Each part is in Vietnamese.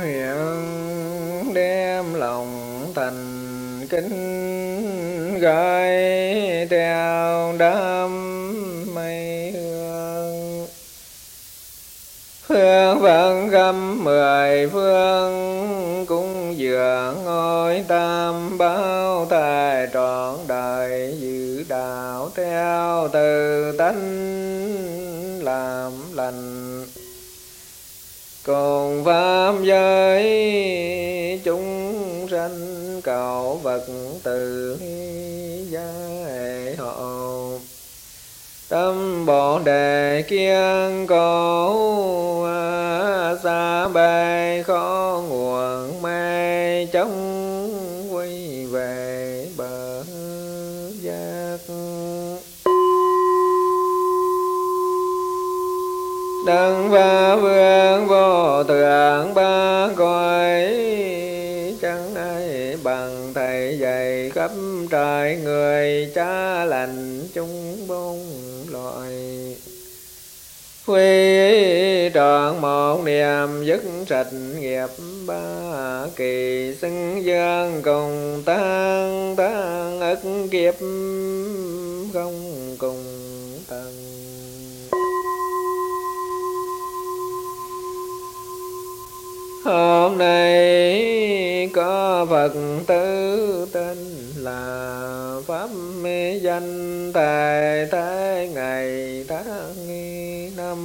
hiện đem lòng thành kính gửi theo đám mây hương. Phương vẫn khắp mười phương cúng dường ngôi tam bảo thầy trọn đời giữ đạo theo từ tánh làm lành. Cùng pháp giới chúng sanh cầu vật từ giai hộ. Tâm bồ đề kiên cố xa bay khó nguồn mê chống quy về bờ giác. Đấng ba vương vô thượng ba cõi chẳng ai bằng thầy dạy khắp trời người cha lành chung bốn loại. Quy trọn một niềm dứt sạch nghiệp ba kỳ xưng dương cùng tan tan ức kiếp không cùng tận. Hôm nay có Phật tử tên là Pháp mê danh thầy thế ngày tháng năm.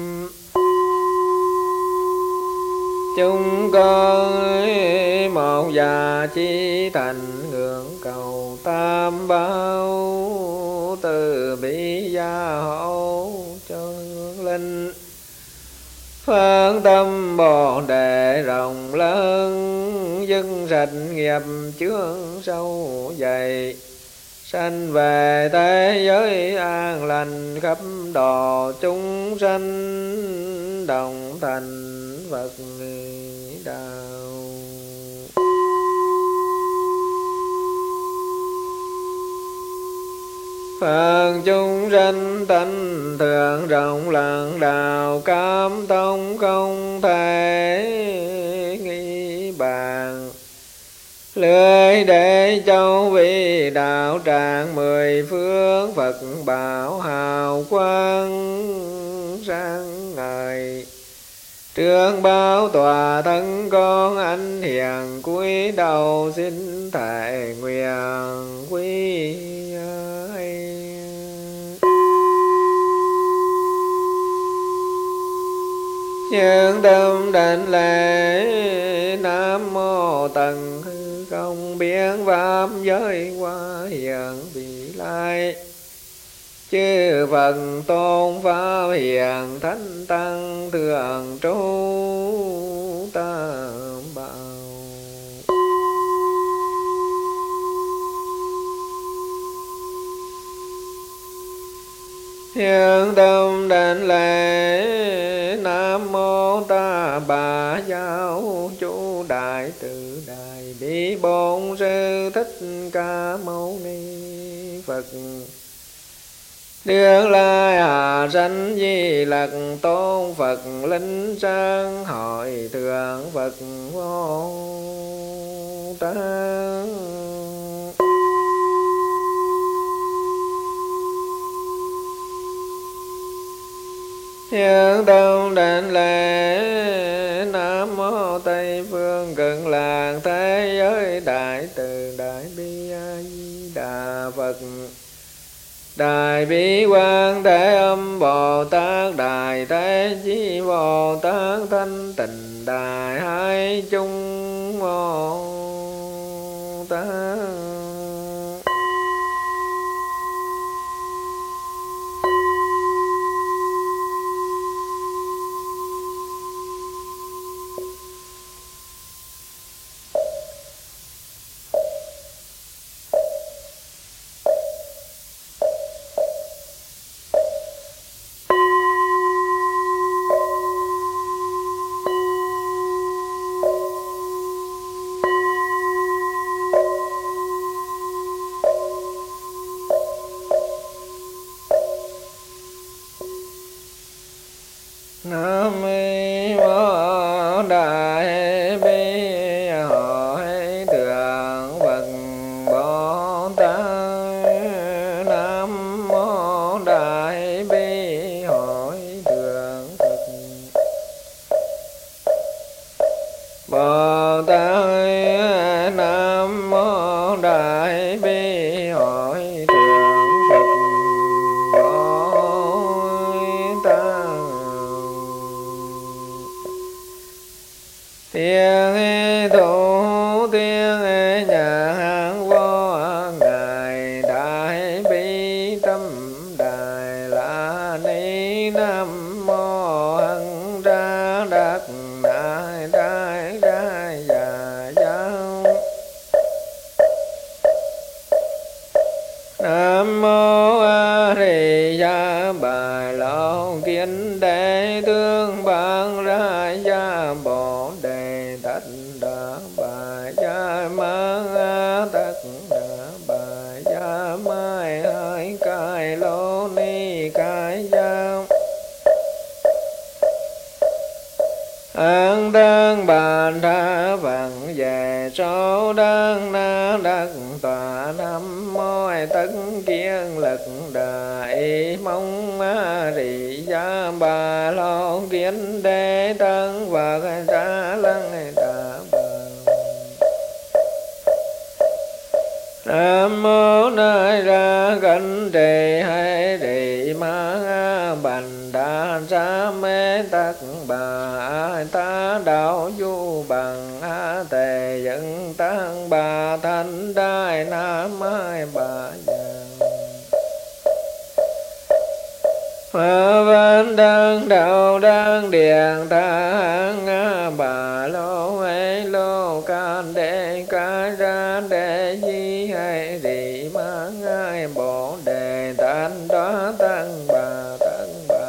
Chúng con một già chi thành ngưỡng cầu tam bảo từ bi gia hộ cho hương linh. Phát tâm bồ đề rộng lớn dâng sạch nghiệp chướng sâu dày. Sanh về thế giới an lành khắp độ chúng sanh đồng thành Phật đạo. Phật chúng sanh tánh thường rộng lặng đạo cam tông không thể nghi bàn. Lưới để châu vi đạo tràng mười phương Phật bảo hào quang sáng ngời. Trương báo tòa thân con anh hiền cúi đầu xin thệ nguyện quý ấy. Nhân tâm đảnh lễ Nam mô Tần Hư Không biến pháp giới qua hiện vị lai. Chư Phật tôn pháp hiền thánh tăng thường trú tam bảo. Hiện tâm đảnh lễ Nam mô Ta Bà Giáo Chủ Đại Từ Đại Bi Bổn Sư Thích Ca Mâu Ni Phật. Đương lai hạ sanh Di Lặc Tôn Phật Linh Sang Hội Thượng Phật Vô Tát. Hiện tâm đảnh lễ Nam mô Tây Phương Cực Lạc Thế Giới Đại Từ Đại Bi A Di Đà Phật. Đại Bi Quang Thế Âm Bồ Tát, Đại Thế Chí Bồ Tát, Thanh Tịnh Đại Hải Chung Bồ Tát. đại bi hội thượng Phật Bồ Tát. Nam mô đại bi hội thượng Phật Bồ Tát. Nam mô đại bi hội thượng Phật Bồ Tát. Thiên thủ thiên nhãn vô ngài đại bi tâm đại la ni. Nam mô hằng ra đắc đại đại đại già giáo. Nam mô A Di Đà Bà Lâu Kiến Đệ Tương Bản Ra Gia Bồ Đề Tất Đà Bà Gia Ma Tất Đà Bà Gia Mai Hai Cai Lô Ni Cai Gia. An đăng bàn tha vạn về số đăng na đắc tòa. Nam mô tất kiên lực đại mong A Di Đà Bà Lo Kiến Đế Tân Phật Ra Lăng Đà Bà. Nam mô Đại Ra Cẩn Trì Hay Trì Ma Bành Đà Sa Mê Tất Bà Ta Đạo Du Bằng A Tề Dẫn Tăng Bà Thanh Đài Nam Mai Bà Giang. Phật Văn Đăng Đạo Đăng Điện Thang Bà Lô Ấy Lô Can Đế Ca Ra Đế Di Hay Rị Ma Ngài Bồ Đề Tánh Đó Tăng Bà Tăng Bà.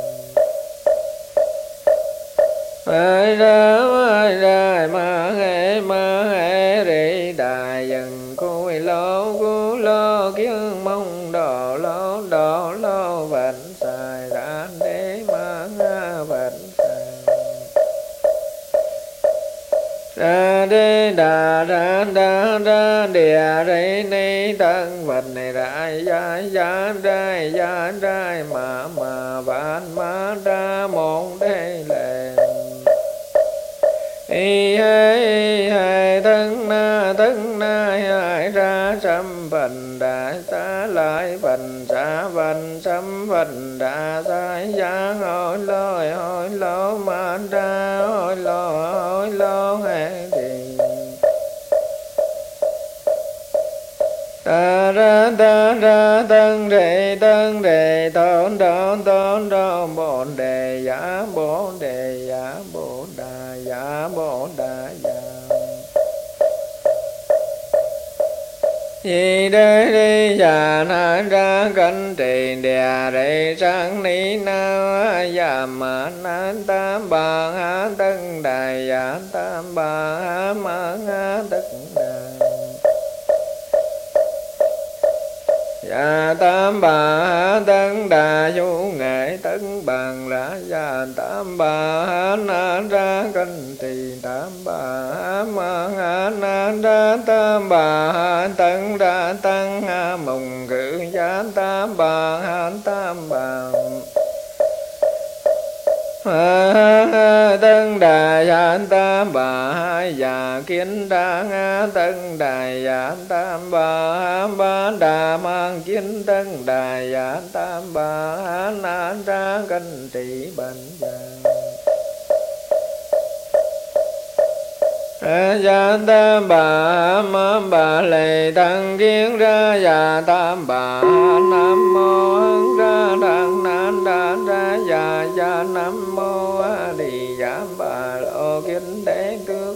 Ai ra ma hệ rị đại dần cùi lô kiêng mong đồ lô vệnh xài ra đế ma vệnh xài ra đế ra địa rị ni tân vật này đại giá rai mà vạn ma ra môn đế lệ. Y hay thân na hai ra trăm phần đại xá lại phần xá phần trăm phần đà sai giá hỏi lô mà ra hỏi lô hay thì ta ra tân rệ tôn bổn đề giả bổn đà giả bổn đà giả. Vì đế đi già na ra cân trì địa rệ sang ni na già ma nan tam bà ha tân đà giả tam bà ha ma ha tất đà. Dạ tam bà tân đà du nghệ tân bằng là dạ tam bà na ra cân trì tam bà ma na ra tam bà tân đà tăng mùng cử giá tam bà tam bà tân đà dạ tam bà già kiến đa tân đà dạ tam bà đà mang kiến tân đà dạ tam bà na ra cân trị bệnh già. Dạ tam bà lệ tăng kiến ra dạ tam bà nam mô ra đăng nan đan ra dạ nam mô A Di Đà Bà Lô Kiến Đế Tước.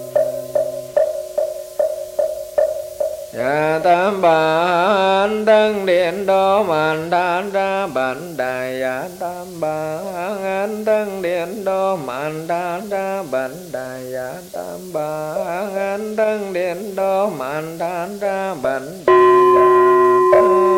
Dạ tam bà tân điện đô màn đan ra bản đài dạ tam bà tân điện đô màn đan ra bản đài dạ tam bà tân điện đô màn đan ra bản đài dạ tam.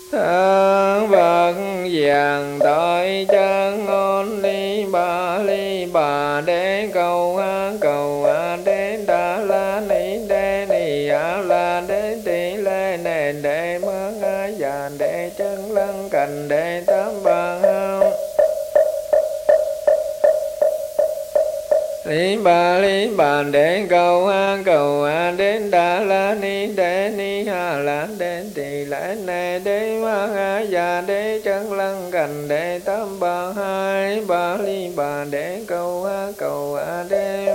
Thân Phật vàng tội chân ngôn ly bà đế cầu a đế đà la ni a la đế tỷ lê nền đế mương a già đế chân lăng cành đế tám bà hao lý bà đế cầu a đến đà la ni ha la đến tỳ lễ nê đế ma ha già đế chân lăng cành đế tám bà hai bà đế cầu a đế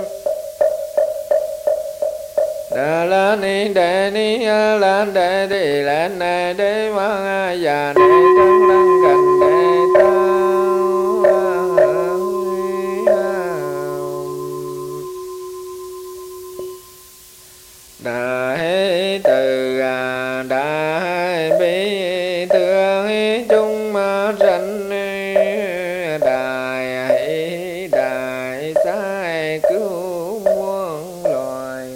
đà la ni ha la đế tỳ lễ nê đế ma ha già đế chân lăng cành đế tám đại từ đại bi thương chung ranh đại sai cứu muôn loài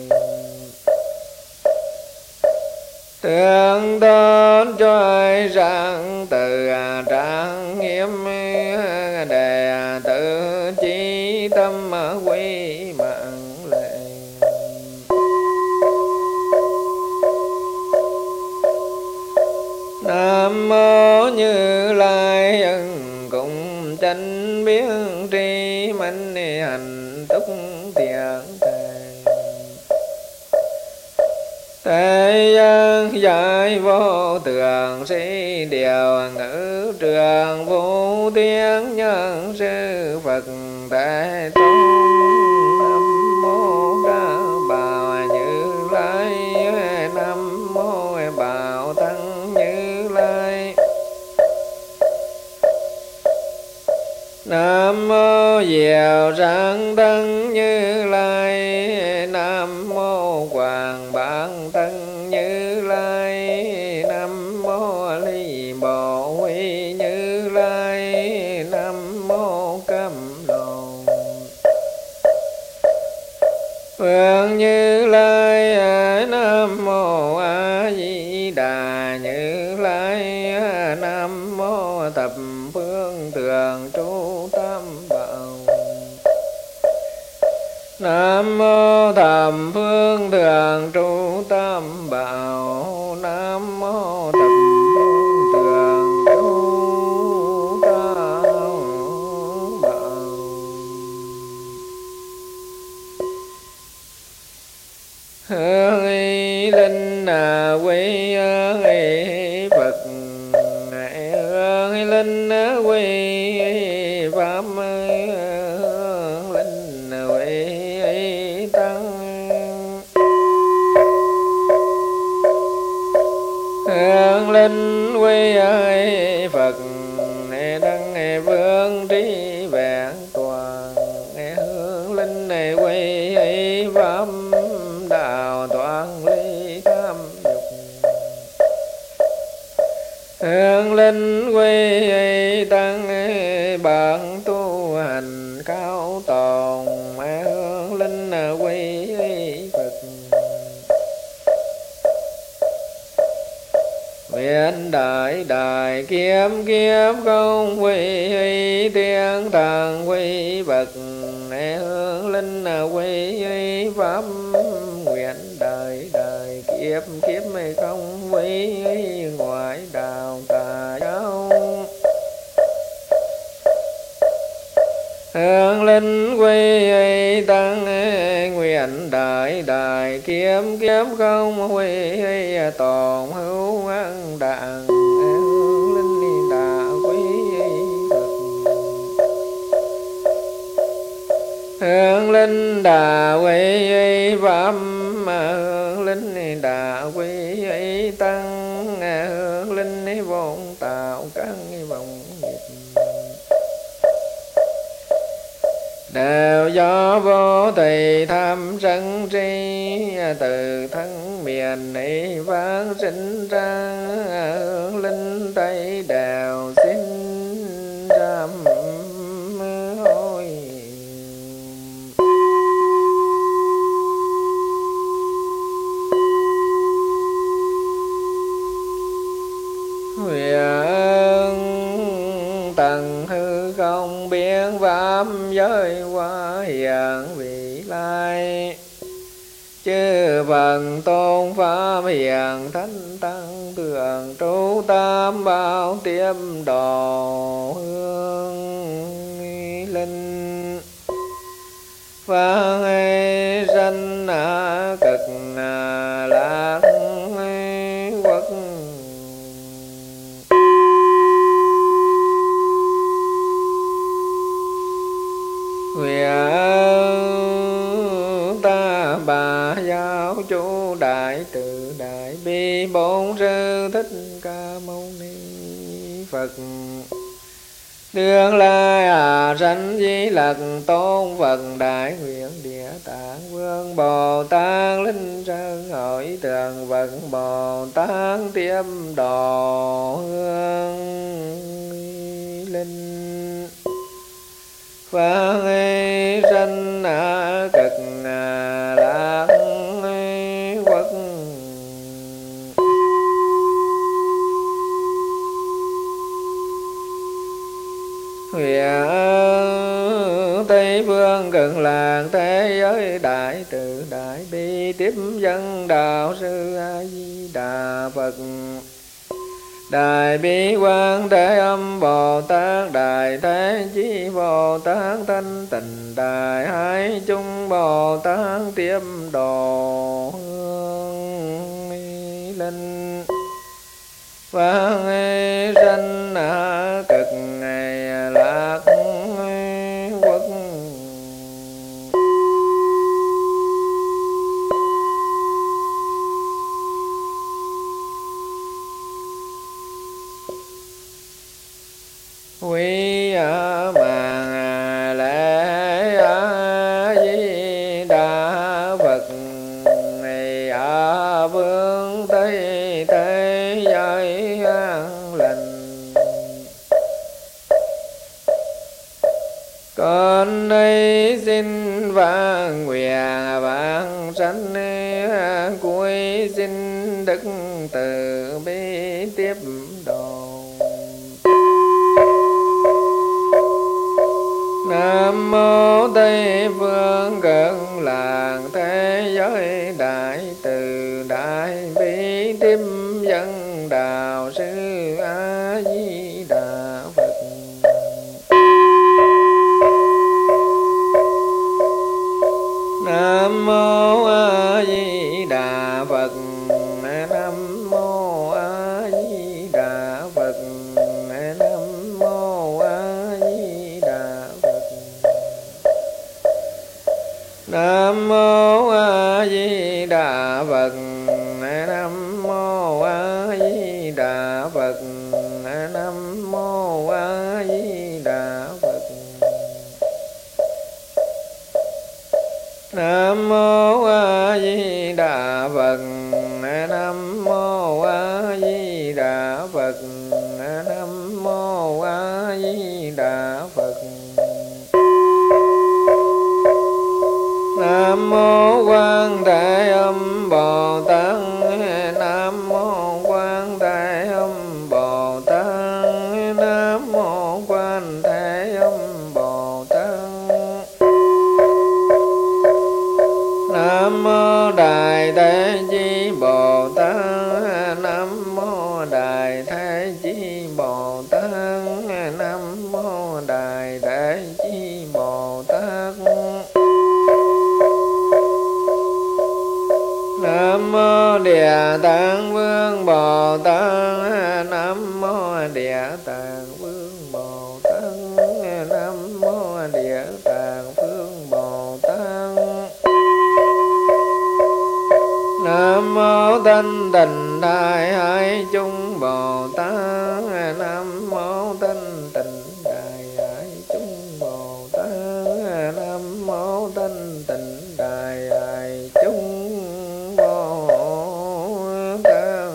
thương tôn cho rằng từ trang nghiêm đề tự chí tâm quy mạng lệ Nam mô Như Lai ân cùng chánh biến tri minh hành túc thiện thế gian giải vô thường sĩ điều ngữ trường vô tiếng nhân sư Phật Thế Tôn Nam mô Đa Bà Như Lai Nam mô Bảo Tăng Như Lai Nam mô Diệu Rạng Tăng Như Lai Nam mô Hoàng Bản Tăng Như Lai Nam mô Ly Bộ Huy Như Lai Nam mô Cam Lồ Phương Như Lai Nam mô A Di Đà Như Lai Nam mô Thập Phương Thường Trụ Tam Bảo Nam mô Thập Phương Thường Trụ Tam Bảo Nam mô Thập Phương Thường Trụ Tam Bảo Hương y linh quy Phật hương y linh quy Pháp hương linh quy Tăng hương linh quy Phật đăng vương trí vẹn toàn hương linh quy Pháp đạo toàn ly tham dục hương linh quy Tăng bản tu hành cao tồn hương linh quy Phật nguyện đại đại kiếm kiếp không quy thiên thần quy Phật hương linh quy Pháp nguyện đời đời kiếp kiếp không quy ngoại đạo tà giáo hương linh quy Tăng nguyện đại đại kiếm kiếp không quy tồn hữu ân đạn hương linh đạo quy hương linh đà quy Pháp hương linh đà quy Tăng hương linh vốn tạo căn vọng nghiệp đều do vô thầy tham sân si từ thân miền này vang sinh ra hương linh tây đều xin ram hối Nguyện tầng hư không biến pháp giới hóa hiện vị lai, chư Phật tôn pháp hiện thánh tăng thường trụ tam bảo tiếp độ hương linh. Phật sanh cực lạc quốc, nguyện ta bà giáo chủ đại từ đại bi bổn sư thích ca mâu ni Phật, tương lai sanh di lặc tôn Phật đại nguyện địa tạng vương Bồ Tát linh sơn hội tường Phật Bồ Tát tiếp độ hương linh. Phật sanh cực lạc quốc, nguyện Tây phương cực lạc thế giới đại từ đại bi tiếp dẫn đạo sư A Di Đà Phật, đại bi quang thế âm Bồ Tát, đại thế chí Bồ Tát, thanh tịnh đại hải chung Bồ Tát tiếp độ hương linh. Phật sanh cực lạc quốc, quý mạng lễ A Di Đà Phật, phương Tây thế giới an lành. Con đây xin vạn nguyện vạn sanh cuối, xin đức từ bi tiếp độ. Nam mô Tây phương cực lạc thế giới đại từ đại bi tiếp dẫn đạo sư A Di Đà Phật. Nam mô A Di Đà Phật. Nam mô A Di Đà Phật. Nam mô A Di Đà Phật. Nam mô A Di Đà Phật. Nam mô A Di Đà Phật. Nam mô A Di Đà Phật. Nam mô A Di Đà Phật. Nam mô A Di Đà Phật. Nam mô A Di Đà Phật. Nam mô Quan Thế Âm Bồ Tát. Nam mô Quan Thế Âm Bồ Tát. Nam mô Quan Thế Âm Bồ Tát. Nam mô Đại Thế Chí Bồ Tát. Nam mô Đại Thế Chí Bồ Tát. Nam mô Đại Thế Chí Bồ Tát. Nam mô Địa Tạng Vương Bồ Tát. Nam mô Địa Tạng Vương Bồ Tát. Nam mô Địa Tạng Vương Bồ Tát. Nam mô Thanh Tịnh Đại Hải Chung Bồ Tát. Nam mô Thanh Tịnh Đại Hải Chung Bồ Tát. Nam mô Thanh Tịnh Đại Hải Chung Bồ Tát.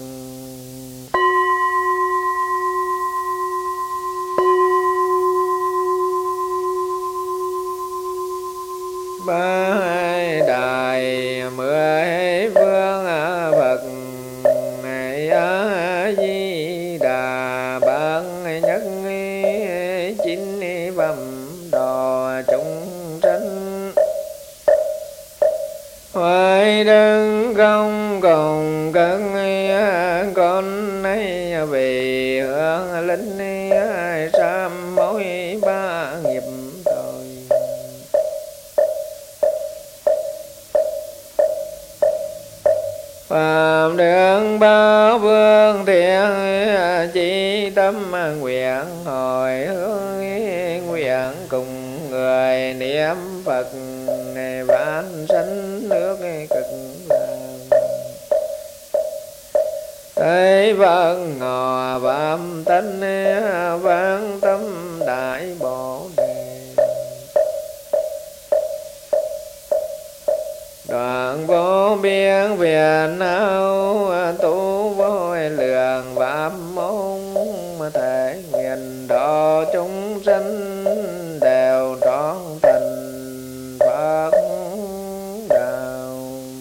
Ba đại mười phương Phật này đà ban nhất chín phẩm độ chúng sanh hoài đơn không cùng cân con ấy vì hương linh sám mối ba nghiệp tội phạm đường bao vương thiện chỉ tâm nguyện hồi hướng nguyện cùng người niệm Phật vãng sanh nước cực lạc thấy vân ngò phạm tánh vãng tâm đại bồ đề đoạn vô biên phiền não tu vô lượng pháp môn thể nguyện độ chúng sanh đều trọn thành Phật đạo.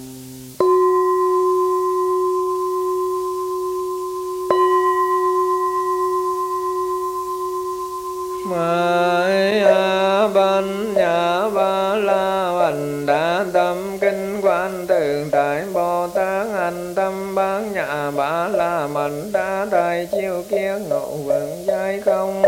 Mới ban nhà ba la hành đã tâm kinh quan tự tại Bồ Tát hành tâm bán nhà ba la mệnh đã đại chiêu kiến ngộ vượng giai không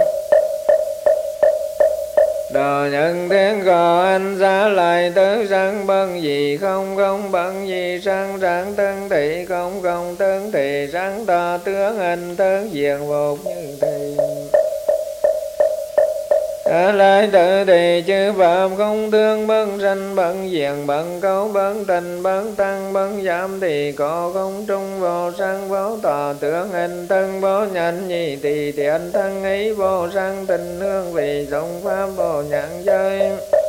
đồ nhân thiên có anh giá lại tứ sang bân gì không không bân gì sang sáng tân thị không không tân thị sáng tà tướng hình tướng diện một như thị lại tự thì chư phạm không thương bấn sanh bấn diện bấn cấu bấn tình bấn tăng bấn giảm thì có không trung vô sang vô tòa tướng hình thân vô nhận nhị thì thiện thân ấy vô sang tình hương vì giống pháp vô nhãn giới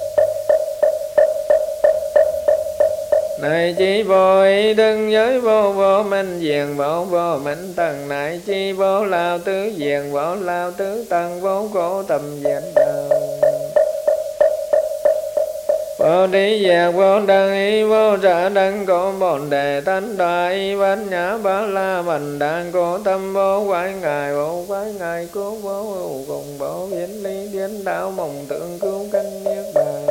này chi vô ý đừng giới vô vô minh diện vô vô minh tầng này chi vô lao tứ diện vô lao tứ tầng vô cổ tầm diện đạo vô đi diệt vô đăng ý vô trả đăng cổ bổn đề tánh đại bát nhã ba la mật đăng cổ tâm vô quái ngài cứu vô cùng vô biến lý điển đạo mộng tượng cứu canh niết bàn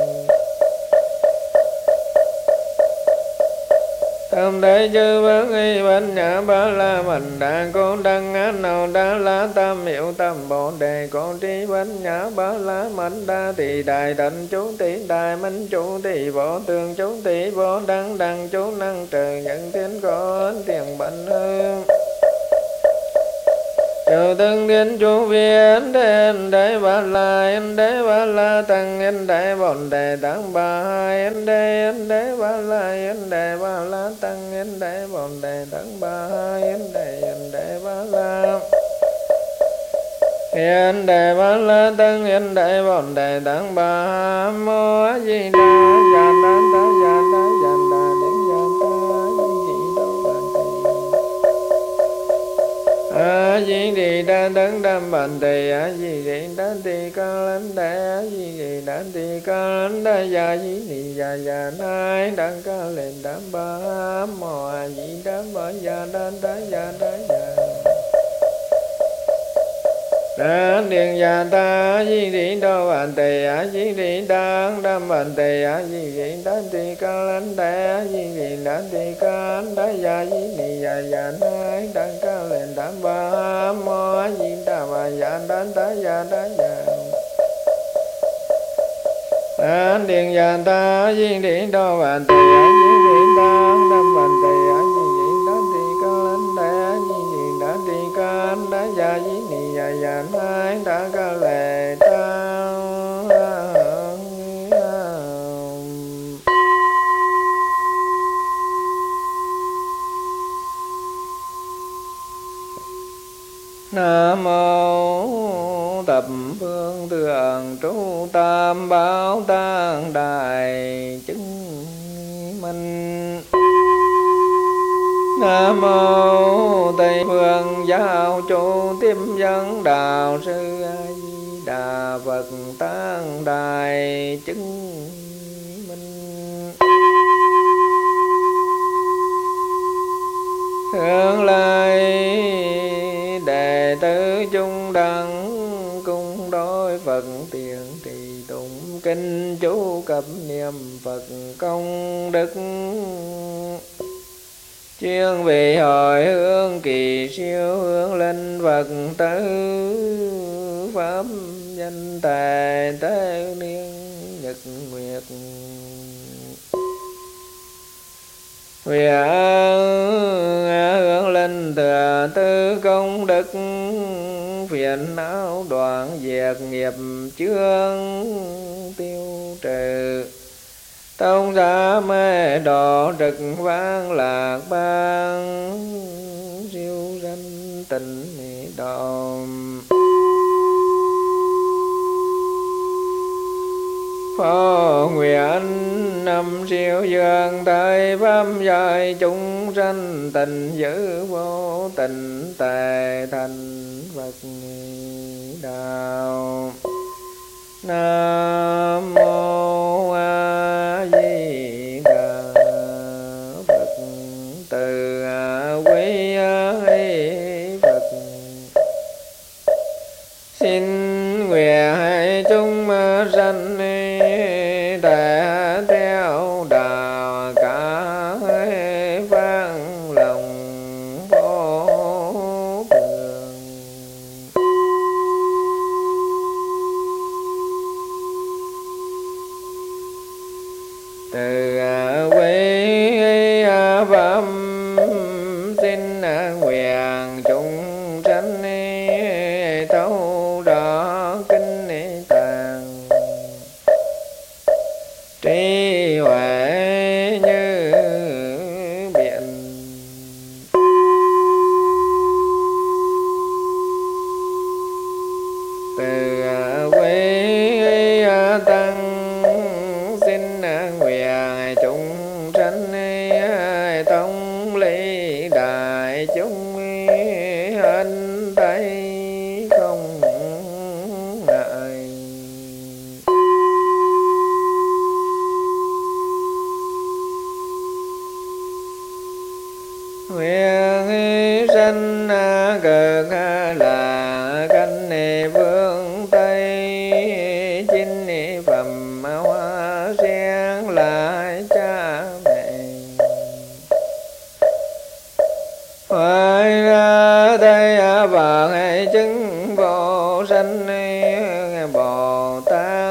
tâm thế chư vấn y bát nhã ba la mật đăng cổ đăng á nào đa la tam hiệu tâm bồ đề cổ trí bát nhã ba la mật đa thì đại tịnh chú tỷ đại minh chú tỷ vô tường chú tỷ vô đăng đăng chú năng trời nhận thiên có tiền bệnh hương Chư tương thiên chú viên đen đế ba la tăng yên đế bổn đề tăng ba hai yên đế ba la tăng yên đế bổn đề tăng ba hai yên đế ba la yên đế ba la tăng yên đế bổn đề tăng ba mô a di đà yan đa ta yan đa đến yan ta di đà a di đi đa tấn đam bản tề a di đi đa tề ca lân đa a di đi đa tề ca lân đa ya di đi ya nai đăng ca lên đam ba mô a di đà ba ya đa ya đan điện ya ta di đi đô bản tề a di đi đăng đam bản tề a di đi đa tề ca lân đa a di đi đa tề ca lân đa ya di đi ya nai đăng ca lên đam ba mô a di đà bà ya đan ya đan điện ya ta di đi đô bản tề a di đi đăng đam bản tề a di đi đa tề ca lân đa a di đi đa tề ca lân đa ya di đi ya nai đăng ca lệ ta Nam mô Thập Phương Thượng Trụ Tam Bảo Tạng Đại Chứng Minh. Nam mô Tây Phương Giáo Chủ Tiếp Dẫn Đạo Sư A Di Đà Phật Tạng Đại Chứng Minh. Hướng lai đệ đệ tử chung đăng cung đối Phật tiền trì tụng kinh chú cập niệm Phật công đức. Chuyên vị hồi hướng kỳ siêu hướng linh Phật tử pháp danh tài tế niên nhật nguyệt. Vì hướng linh thừa tư công đức phiền não đoạn diệt nghiệp chướng tiêu trừ. Tông giá mê độ trực vang lạc bang siêu danh tịnh độ. Phó nguyện năm siêu dương tới pháp giới chúng sanh tình giữ vô tình tề thành Phật đạo. Nam mô A Di Đà Phật. Từ quý Phật xin nguyện hai chúng sanh đã theo đạo cả vang lòng vô thường. Từ quý pháp xin nguyện chúng sanh thấu rõ kinh tạng trí huệ như biển. Từ quý tăng xin nguyện chúng sanh thông lý đại chúng hân thấy không ngại. Nguyện sanh cực là canh phương Tây chinh phẩm hoa sen lại cha mẹ. Phải ra đây Phật chứng vô sanh Bồ Tát